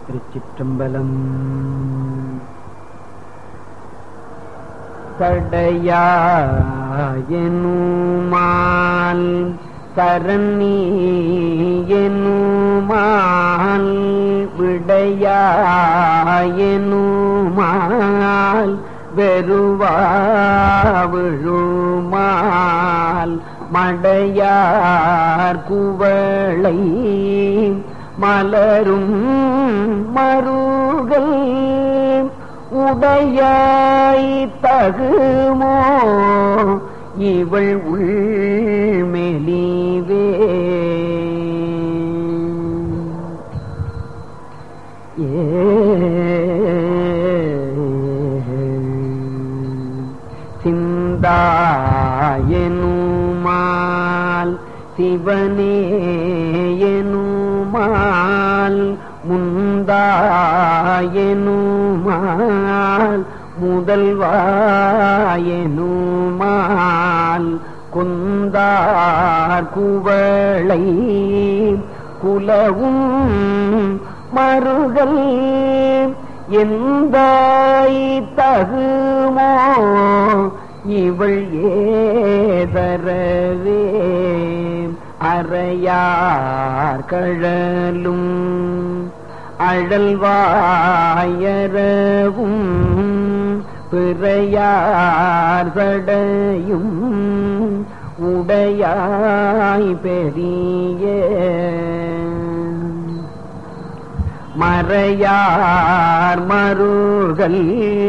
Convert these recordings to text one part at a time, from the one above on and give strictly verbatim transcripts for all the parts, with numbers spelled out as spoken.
திருச்சிற்றம்பலம். சடையாயனுமால் சரணியனுமால் விடையாயனுமால் வெறுவாவிழுமால் மடையார் குவளை மலரும் மருகல் உடையாய் தகுமோ இவள் உள்மெலிவே. ஏ சிந்தாயனுமால் சிவனேயனுமால் முந்தாயனுமால் முதல்வாயனுமால் குந்தார் குவளை குலவும் மருகல் எந்தாய் தகுமோ இவள் ஏதரவே. அறையார் கழலும் அழல்வாயரவும் பிறையார் சடையும் உடையாய் பெரிய மறையார் மருகல்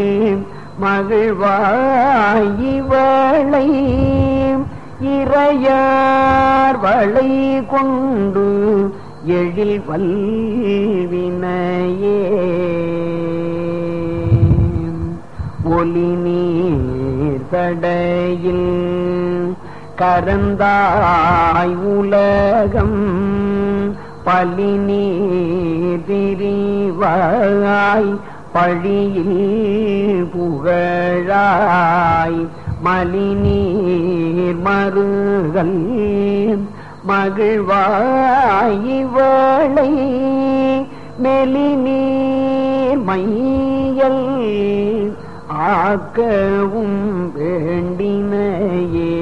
மகிழ்வாய் இவளை இறையார் வளை கொண்டு எழில் வல்வினையே. ஒளி நீர் தடையில் கரந்தாய் உலகம் பலி நீர் திரிவாய் பழியில் புகழாய் மலி நீர் மருகல் மகிழ்வாய் இவளை மெலி நீர் மையல் ஆக்கவும் வேண்டினையே.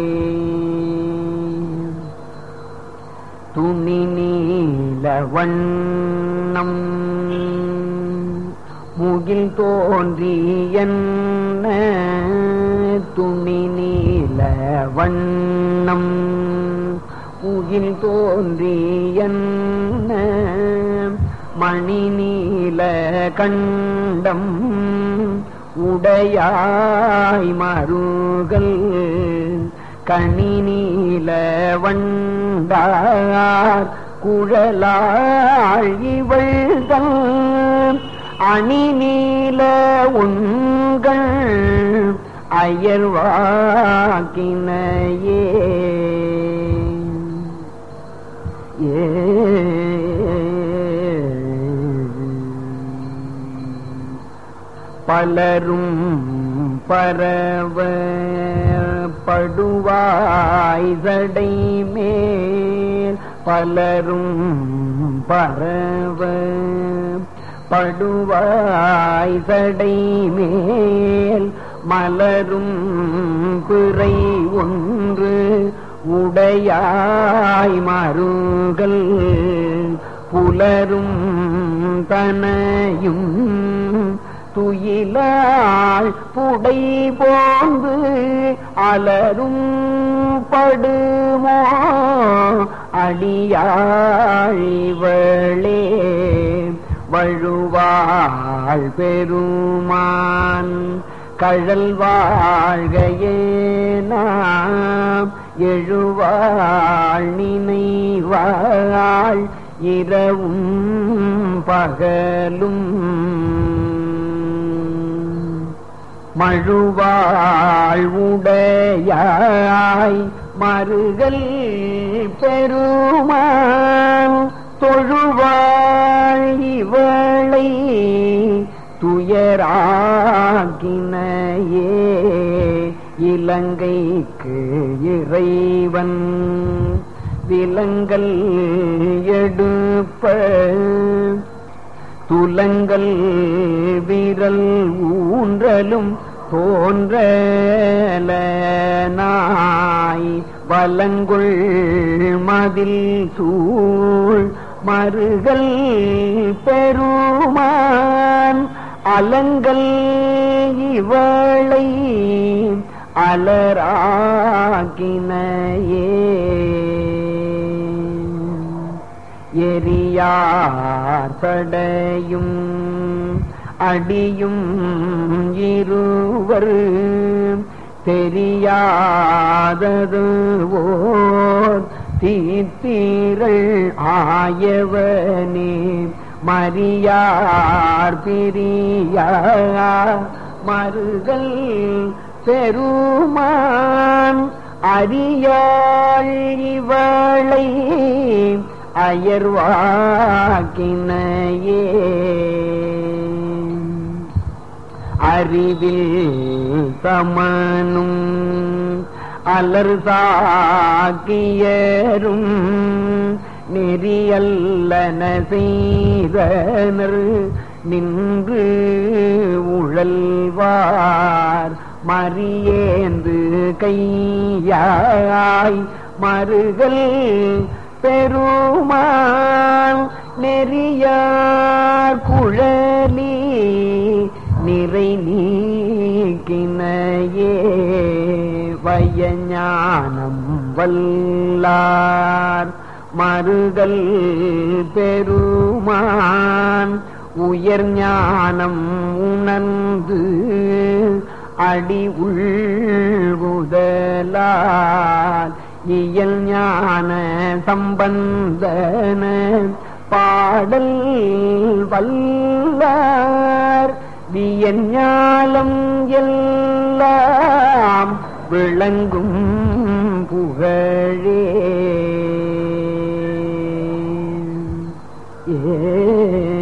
துணி நீல வண்ணம் முகில் தோன்றியன்ன துணி நீல வண்ணம் முகில் தோன்றியன்ன மணி நீல கண்டம் உடையாய் மருகல் கனி நீல வண்டார் குழலாள் இவள்கள் அணி நீல உண்கள் அயர்வாக்கினையே. ஏ பலரும் பரவ படுவாய் சடை மேல் பலரும் பரவ படுவாய் சடை மேல் மலரும் பிறை ஒன்று உடையாய் மருகல் புலரும் தனையும் துயிலாள் புடை போந்து அலரும் படுமோ அடியாழிவளே. வழுவாள் பெருமான் கழல் வாழ்கையேனாம் எழுவாள் நினைவாள் இரவும் பகலும் மழுவாள் உடையாய் மருகல் பெருமான் தொழுவாள் இவளை துயராகினையே. இலங்கைக்கு இறைவன் விலங்கல் எடுப்ப துலங்கல் விரல் ஊன்றலும் தோன்றலனாய் வலங்குள் மதில் சூழ் மருகல் பெருமான் அலங்கல் இவளை அலராகினையே எரியார் சடையும் அடியும் இருவர் தெரியாதது ஓர் தீர்த்தீரள் ஆயவனே மரியார் பிரியா மருகல் பெருமான் அறியாள் இவளை அயர்வாக்கினையே அறிவில் சமனும் அலர் சாக்கியரும் நெறியல்லன செய்தனர் நின்று உழல்வார் மறியேந்து கையாய் மருகல் பெருமான் நெறியார் குழலி நிறை நீக்கினையே வயஞானம் வல்லார் மருகல் பெருமான் உயர் ஞானம் உணர்ந்து அடி உள்குதலால் இயல் ஞான சம்பந்தன பாடல் வல்லார் வியஞாலம் எல்லாம் விளங்கும் புகழே ஏ